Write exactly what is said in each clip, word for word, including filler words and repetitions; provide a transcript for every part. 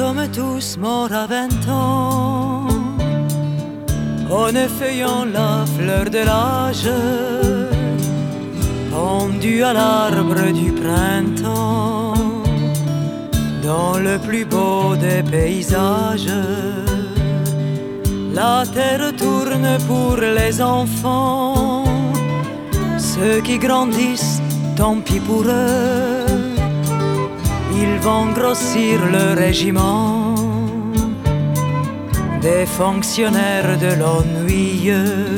sommes tous morts à vingt ans, en effeuillant la fleur de l'âge, pendu à l'arbre du printemps, dans le plus beau des paysages. La terre tourne pour les enfants, ceux qui grandissent, tant pis pour eux, ils vont grossir le régiment des fonctionnaires de l'ennuyeux,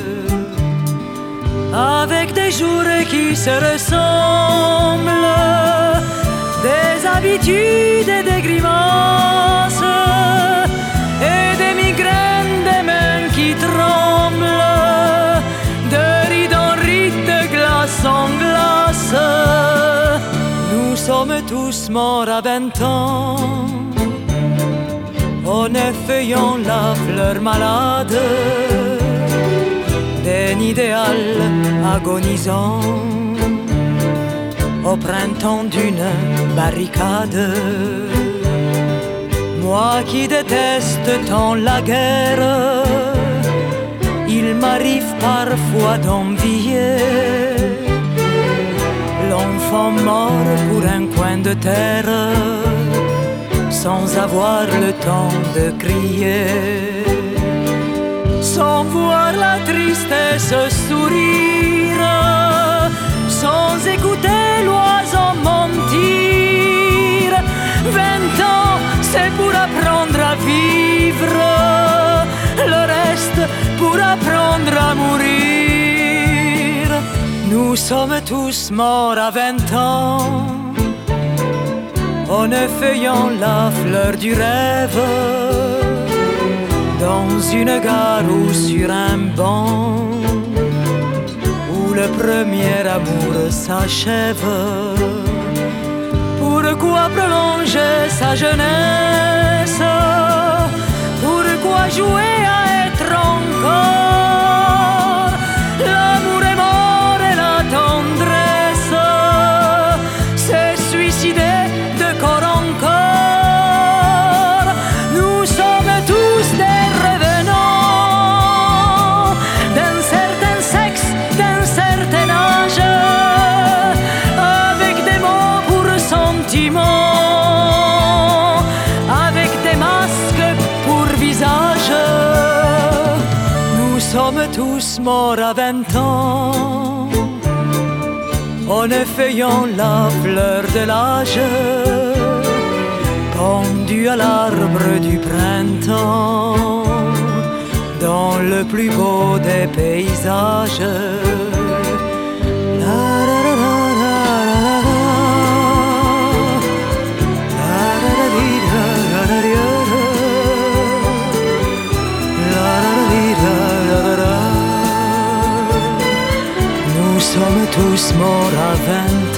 avec des jours qui se ressemblent, des habitudes et des grimaces, et des migraines, des mains qui tremblent, de ride en ride, de glace en glace. Nous sommes tous morts à vingt ans, en effeuillant la fleur malade d'un idéal agonisant, au printemps d'une barricade. Moi qui déteste tant la guerre, il m'arrive parfois d'envier l'enfant mort pour un coin de terre, sans avoir le temps de crier, sans voir la tristesse sourire, sans écouter l'oiseau mentir. Vingt ans, c'est pour apprendre à vivre, le reste pour apprendre à mourir. Nous sommes tous morts à vingt ans, en effeuillant la fleur du rêve, dans une gare ou sur un banc, où le premier amour s'achève. Pourquoi prolonger sa jeunesse? Pourquoi jouer à être encore? L'amour est mort et la tendresse s'est suicidée de corps en corps. Nous sommes tous des revenants d'un certain sexe, d'un certain âge, avec des mots pour sentiments, avec des masques pour visage. Nous sommes tous morts à vingt ans, en effeuillant la fleur de l'âge, pendu à l'arbre du printemps, dans le plus beau des paysages. La, la, la, la, la, la, la. La, la, la, di, la, la, la, di, la, la, la, di, la, la, la, la. Nous sommes tous morts à vingt